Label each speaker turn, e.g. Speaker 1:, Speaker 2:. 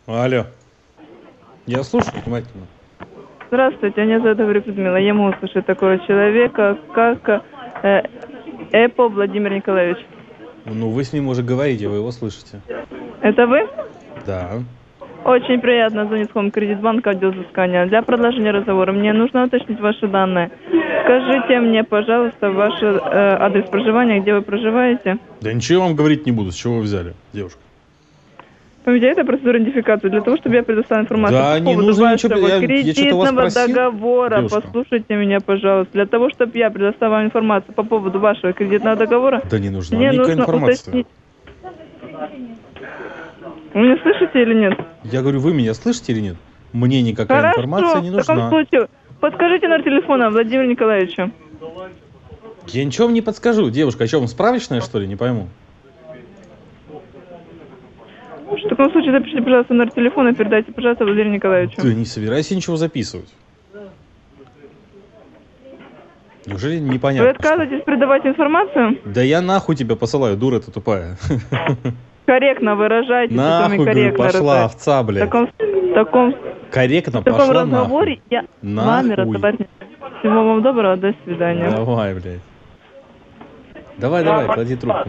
Speaker 1: Алло. Я слушаю внимательно.
Speaker 2: Здравствуйте, меня зовут Гаврик Людмила. Я могу услышать такого человека, как Эпо Владимир Николаевич.
Speaker 1: Ну, вы с ним уже говорите, вы его слышите.
Speaker 2: Это вы?
Speaker 1: Да.
Speaker 2: Очень приятно, звонит Home Кредитбанк, отдел взыскания. Для продолжения разговора мне нужно уточнить ваши данные. Скажите мне, пожалуйста, ваш адрес проживания, где вы проживаете?
Speaker 1: Да ничего я вам говорить не буду, с чего вы взяли, девушка.
Speaker 2: Помните, это процедура идентификации для того, чтобы я предоставила информацию
Speaker 1: Да,
Speaker 2: по
Speaker 1: не
Speaker 2: поводу
Speaker 1: нужно
Speaker 2: вашего
Speaker 1: ничего, я что-то у вас
Speaker 2: кредитного
Speaker 1: просил,
Speaker 2: договора.
Speaker 1: девушка?
Speaker 2: Послушайте меня, пожалуйста. Для того, чтобы я предоставила информацию по поводу вашего кредитного договора,
Speaker 1: Да не нужна
Speaker 2: мне
Speaker 1: никакая
Speaker 2: нужно
Speaker 1: информация.
Speaker 2: уточнить. Вы меня слышите или нет?
Speaker 1: Я говорю, вы меня слышите или нет? Мне никакая
Speaker 2: Хорошо,
Speaker 1: информация не
Speaker 2: в таком
Speaker 1: нужна.
Speaker 2: случае подскажите номер телефона Владимира Николаевича.
Speaker 1: Я ничего вам не подскажу, девушка. А что, вам справочная, что ли? Не пойму.
Speaker 2: В таком случае запишите, пожалуйста, номер телефона и передайте, пожалуйста, Владимиру Николаевичу.
Speaker 1: Ты не собирайся ничего записывать. Неужели непонятно?
Speaker 2: Вы отказываетесь передавать информацию?
Speaker 1: Да я нахуй тебя посылаю, дура ты тупая.
Speaker 2: Корректно выражайтесь.
Speaker 1: Нахуй, говорю, пошла, овца, блядь.
Speaker 2: В таком
Speaker 1: Корректно
Speaker 2: таком
Speaker 1: пошла
Speaker 2: разговоре
Speaker 1: нахуй.
Speaker 2: я с вами
Speaker 1: Нахуй.
Speaker 2: разговаривать не буду. Всего вам доброго, до свидания.
Speaker 1: Давай, блядь. Давай, клади трубку.